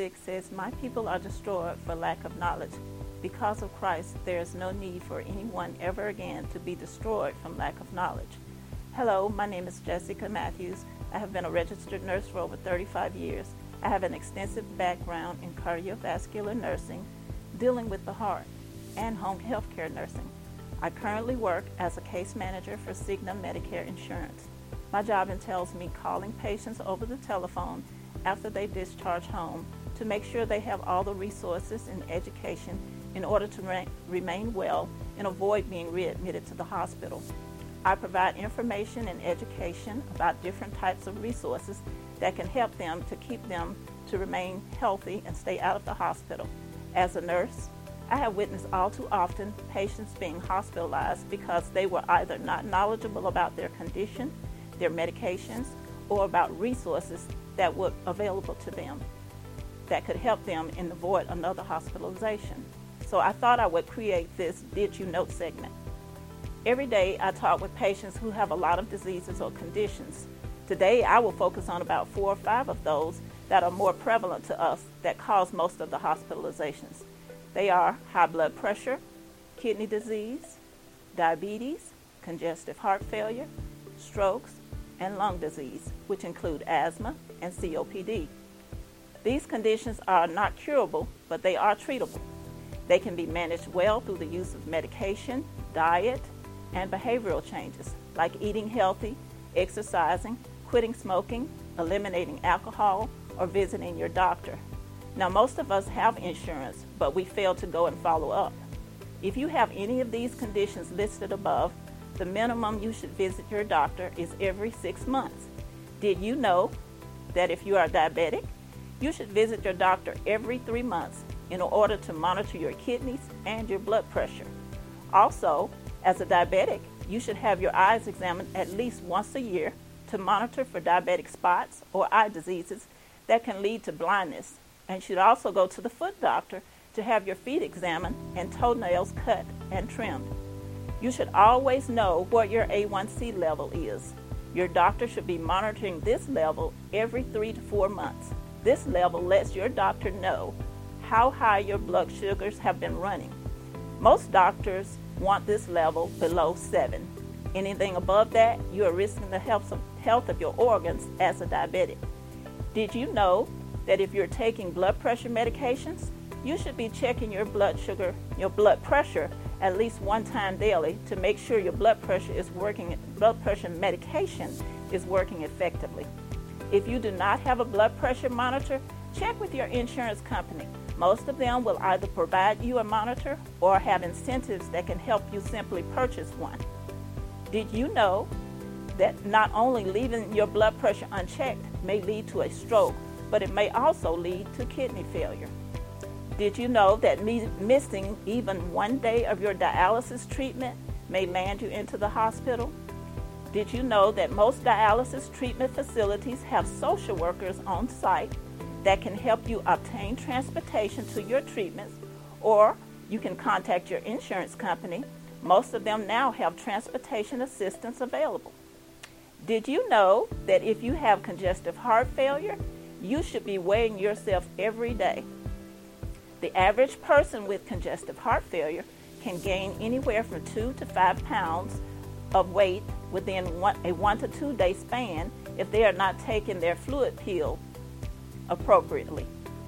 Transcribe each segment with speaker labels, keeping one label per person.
Speaker 1: 6 says, "My people are destroyed for lack of knowledge. Because of Christ, there is no need for anyone ever again to be destroyed from lack of knowledge." Hello, my name is Jessica Matthews. I have been a registered nurse for over 35 years. I have an extensive background in cardiovascular nursing, dealing with the heart, and home health care nursing. I currently work as a case manager for Cigna Medicare Insurance. My job entails me calling patients over the telephone after they discharge home to make sure they have all the resources and education in order to remain well and avoid being readmitted to the hospital. I provide information and education about different types of resources that can help them to keep them to remain healthy and stay out of the hospital. As a nurse, I have witnessed all too often patients being hospitalized because they were either not knowledgeable about their condition, their medications, or about resources that were available to them that could help them and avoid another hospitalization. So I thought I would create this Did You Know segment. Every day I talk with patients who have a lot of diseases or conditions. Today I will focus on about 4 or 5 of those that are more prevalent to us that cause most of the hospitalizations. They are high blood pressure, kidney disease, diabetes, congestive heart failure, strokes, and lung disease, which include asthma and COPD. These conditions are not curable, but they are treatable. They can be managed well through the use of medication, diet, and behavioral changes, like eating healthy, exercising, quitting smoking, eliminating alcohol, or visiting your doctor. Now, most of us have insurance, but we fail to go and follow up. If you have any of these conditions listed above, the minimum you should visit your doctor is every 6 months. Did you know that if you are diabetic, you should visit your doctor every 3 months in order to monitor your kidneys and your blood pressure? Also, as a diabetic, you should have your eyes examined at least once a year to monitor for diabetic spots or eye diseases that can lead to blindness, and should also go to the foot doctor to have your feet examined and toenails cut and trimmed. You should always know what your A1C level is. Your doctor should be monitoring this level every 3 to 4 months. This level lets your doctor know how high your blood sugars have been running. Most doctors want this level below 7. Anything above that, you are risking the health of your organs as a diabetic. Did you know that if you're taking blood pressure medications, you should be checking your blood pressure at least 1 time daily to make sure your blood pressure medication is working effectively. If you do not have a blood pressure monitor, check with your insurance company. Most of them will either provide you a monitor or have incentives that can help you simply purchase one. Did you know that not only leaving your blood pressure unchecked may lead to a stroke, but it may also lead to kidney failure? Did you know that missing even 1 day of your dialysis treatment may land you into the hospital? Did you know that most dialysis treatment facilities have social workers on site that can help you obtain transportation to your treatments, or you can contact your insurance company? Most of them now have transportation assistance available. Did you know that if you have congestive heart failure, you should be weighing yourself every day? The average person with congestive heart failure can gain anywhere from 2 to 5 pounds of weight within a 1 to 2 day span if they are not taking their fluid pill appropriately.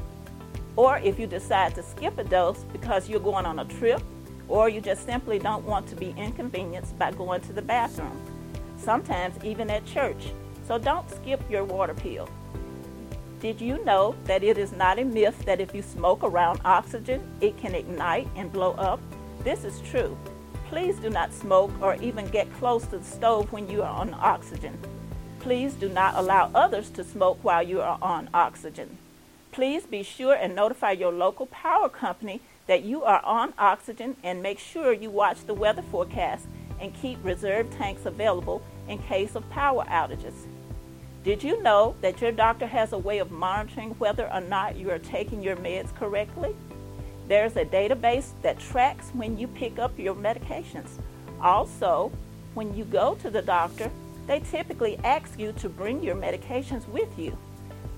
Speaker 1: Or if you decide to skip a dose because you're going on a trip, or you just simply don't want to be inconvenienced by going to the bathroom, sometimes even at church. So don't skip your water pill. Did you know that it is not a myth that if you smoke around oxygen, it can ignite and blow up? This is true. Please do not smoke or even get close to the stove when you are on oxygen. Please do not allow others to smoke while you are on oxygen. Please be sure and notify your local power company that you are on oxygen, and make sure you watch the weather forecast and keep reserve tanks available in case of power outages. Did you know that your doctor has a way of monitoring whether or not you are taking your meds correctly? There's a database that tracks when you pick up your medications. Also, when you go to the doctor, they typically ask you to bring your medications with you.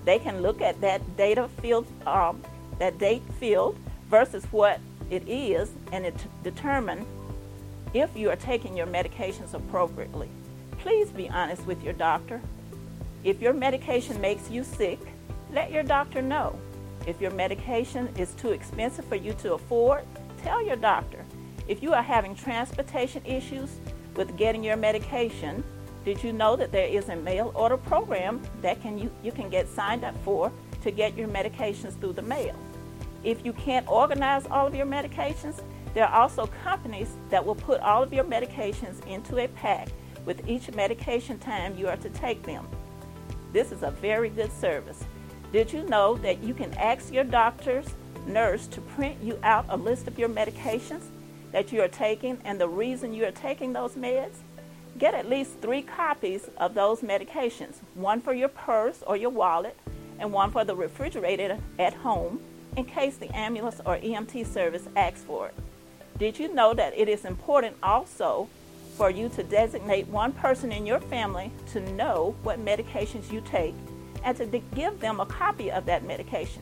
Speaker 1: They can look at that data field, that date field versus what it is, and determine if you are taking your medications appropriately. Please be honest with your doctor. If your medication makes you sick, let your doctor know. If your medication is too expensive for you to afford, tell your doctor. If you are having transportation issues with getting your medication, did you know that there is a mail order program that you can get signed up for to get your medications through the mail? If you can't organize all of your medications, there are also companies that will put all of your medications into a pack with each medication time you are to take them. This is a very good service. Did you know that you can ask your doctor's nurse to print you out a list of your medications that you are taking and the reason you are taking those meds? Get at least 3 copies of those medications, one for your purse or your wallet, and one for the refrigerator at home in case the ambulance or EMT service asks for it. Did you know that it is important also for you to designate one person in your family to know what medications you take and to give them a copy of that medication?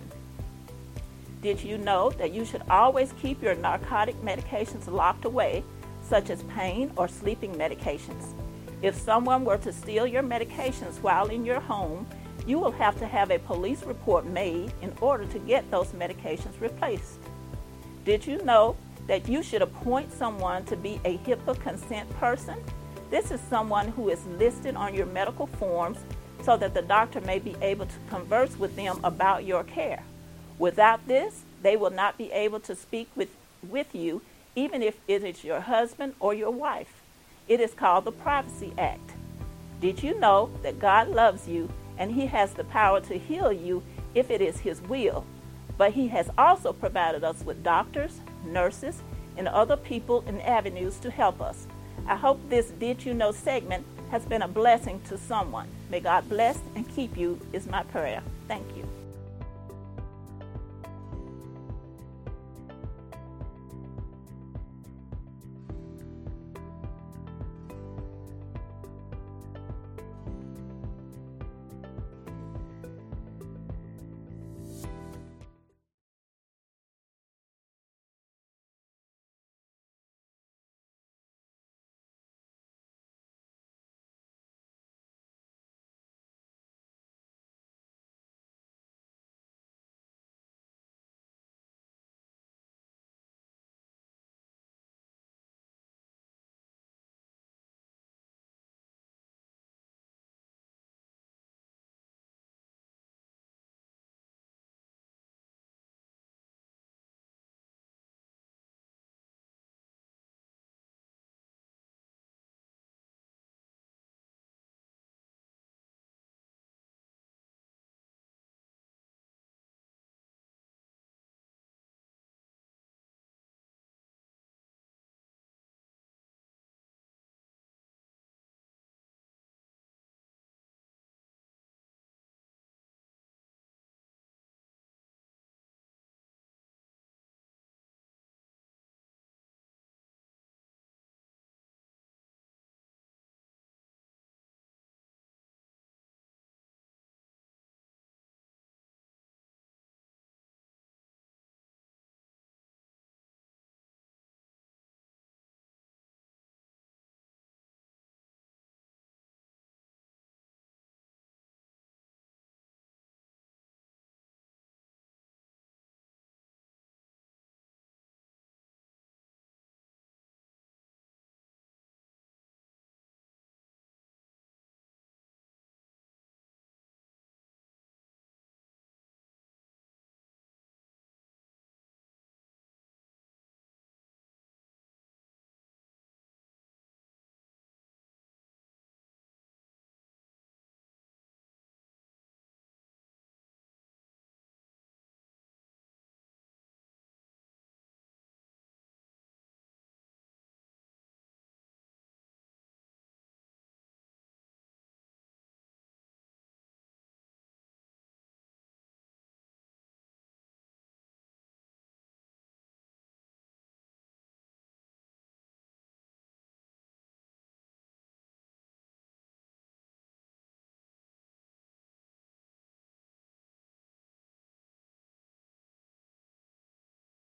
Speaker 1: Did you know that you should always keep your narcotic medications locked away, such as pain or sleeping medications? If someone were to steal your medications while in your home, you will have to have a police report made in order to get those medications replaced. Did you know that you should appoint someone to be a HIPAA consent person? This is someone who is listed on your medical forms so that the doctor may be able to converse with them about your care. Without this, they will not be able to speak with you, even if it is your husband or your wife. It is called the Privacy Act. Did you know that God loves you and He has the power to heal you if it is His will? But He has also provided us with doctors, nurses, and other people and avenues to help us. I hope this Did You Know segment has been a blessing to someone. May God bless and keep you is my prayer. Thank you.